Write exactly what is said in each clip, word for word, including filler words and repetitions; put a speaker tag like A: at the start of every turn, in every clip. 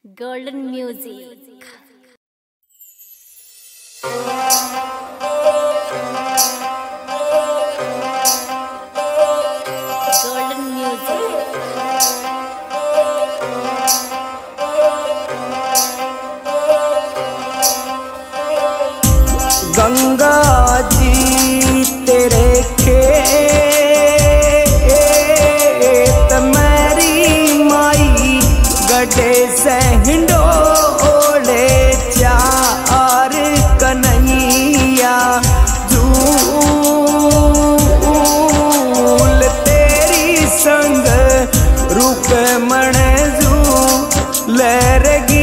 A: Golden Music. Golden Music.
B: Ganga ji तेरे खेत मेरी माई गड्ढे से हिंडोले चार कन्हैया झूल तेरी संग रूप मन झूल रगी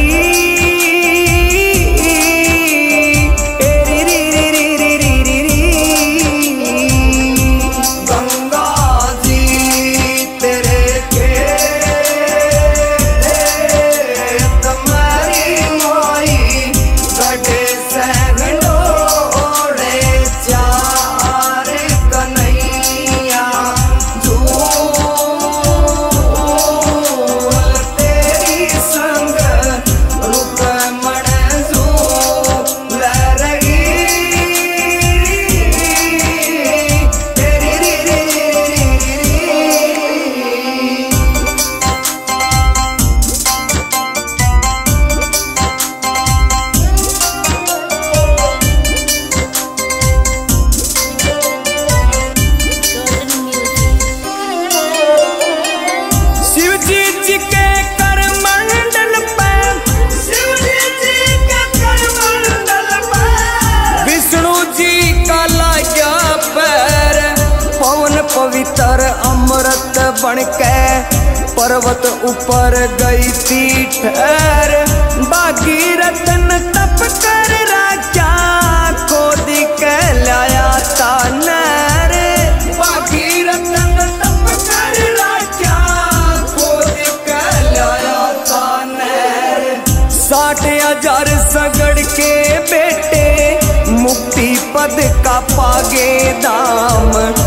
B: पवित्र अमृत बनके पर्वत ऊपर गई थी ठहर बागी रतन तप कर राजा खोद के लाया था नर बागी रतन तप कर राजा खोद के लाया था नर साठ हजार सगड़ के बेटे मुक्ति पद का पागे दाम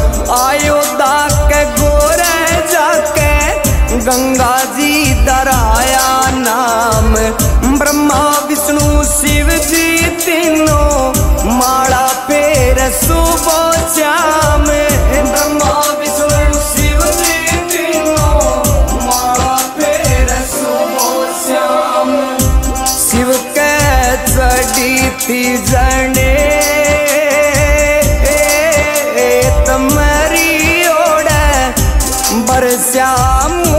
B: अयोध्या के गोरे जाके गंगा जी दराया नाम ब्रह्मा विष्णु शिव जी तीनों माला फेर सुबह श्याम ब्रह्मा विष्णु शिव जी तीनों माला फेर सुबह श्याम शिव के चढ़ी थी जने बरस्यामू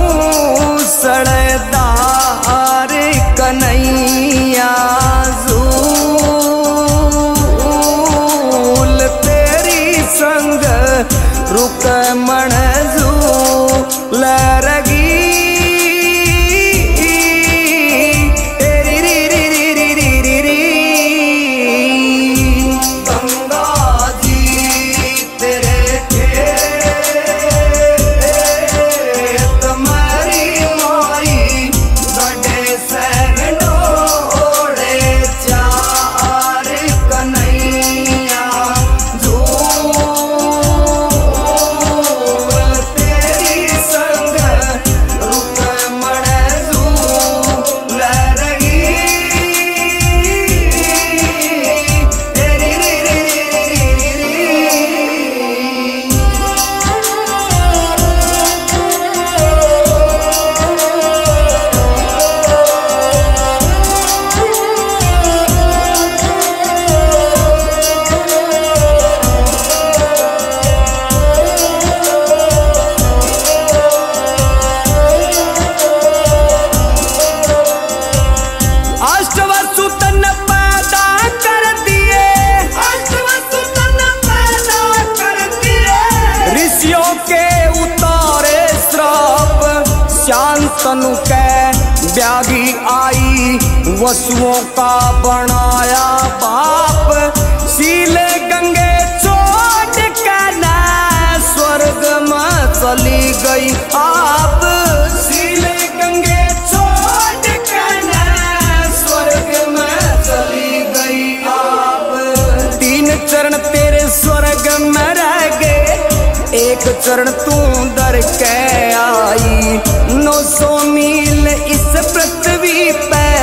B: सड़दार कन्हैया झूल तेरी संग रुक मन झूल रगी तनु के ब्यागी आई वसुओं का बनाया बाप सीले गंगे छोड़ के ना स्वर्ग में चली गई आप सीले गंगे छोड़ के ना स्वर्ग में चली गई आप तीन चरण तेरे स्वर्ग में रह गए एक चरण तू दर के आई नौ सौ मील इस पृथ्वी पे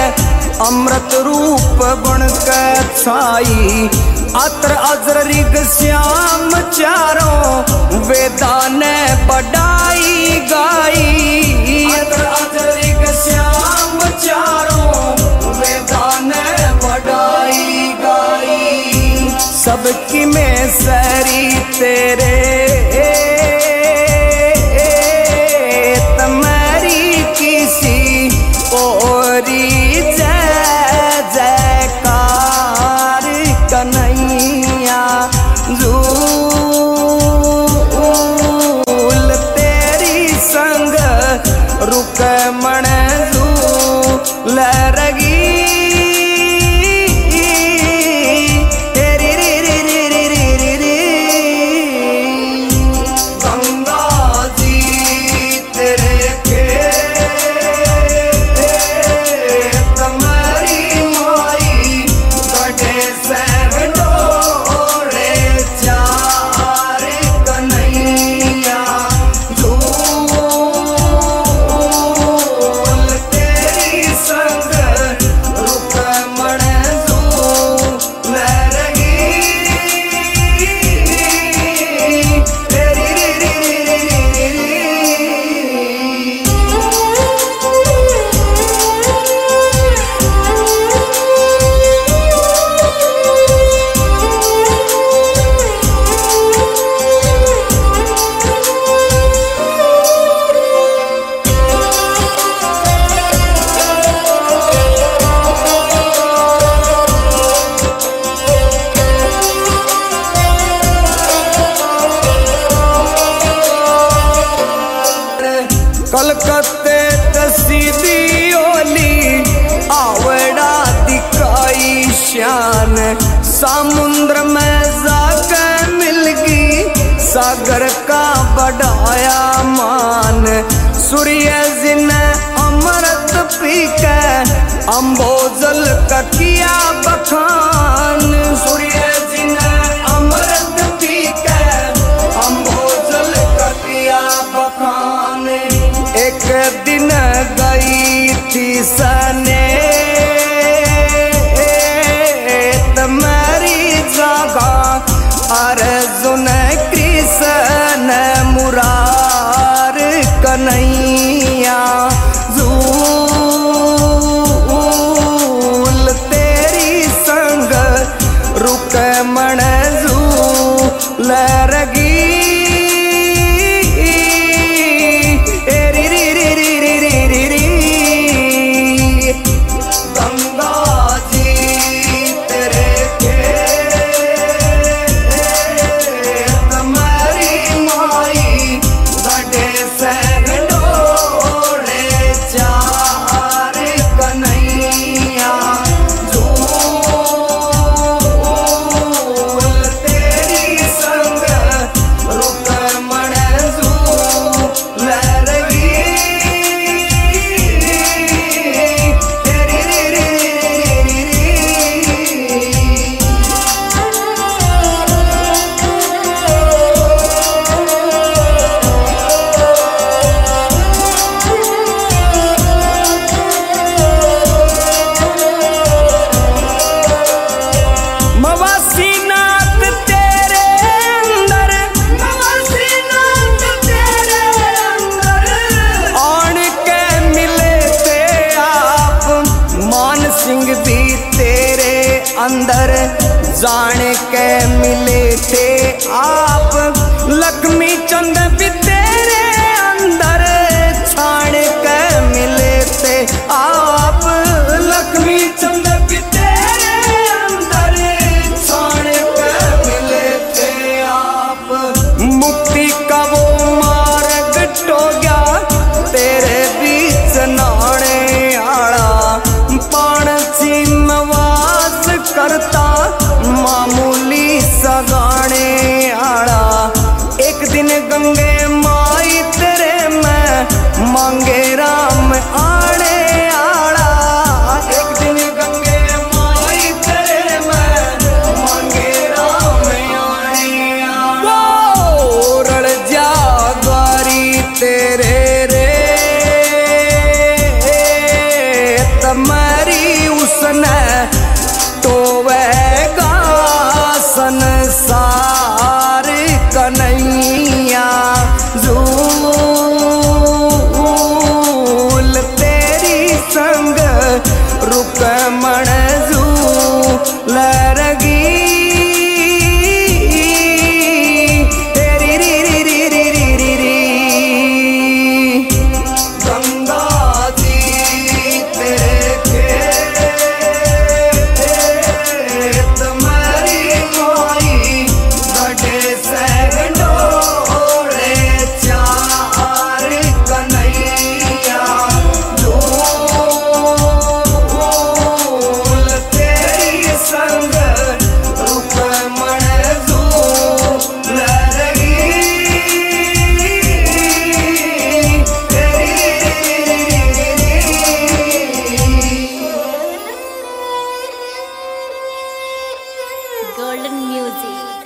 B: अमृत रूप बन के छाई अत्र अजर ऋग श्याम चारों वेदा ने बढ़ाई गाई अत्र अजर ऋग श्याम चारों वेदा ने बढ़ाई गाई सबकी में सरी तेरे तमरी किसी ओरी जय जयकार कन्हैया झूल तेरी संग रुक मन झूल रगी कलकत्ते तसीदी ओली आवड़ा दिखाई शान समुद्र में जाकर मिलगी सागर का बढ़ाया मान सूर्य जिन अमृत पी के अम्बोजल का किया बखान सूर्य जिन अमृत पी के अम्बोजल का किया बखान एक दिन गई थी सने तुम्हारी जगह अर्जुन कृष्ण मुरार कन्हैया झूल तेरी संग रुक मन झूल रगी अंदर जान के मिले थे आप लक्ष्मी चंद भी तेरे अंदर छान के मिले थे आप लक्ष्मी चंद भी तेरे अंदर छान के मिले थे आप मुक्ति का वो मार्ग टो गया तेरे बीच नाने आड़ा पान चिन्हवास करता मामूली सगाने आड़ा एक दिन गंगे माई तेरे में मांगे राम आड़े आड़ा एक दिन गंगे माई तेरे में मांगे राम आड़े आड़ा रड़ जा द्वारी तेरे रे तुम्हारी उस उसने टोवेगा संसार कन्हैया झूल तेरी संग रुकमण झूल रगी
A: Golden Music.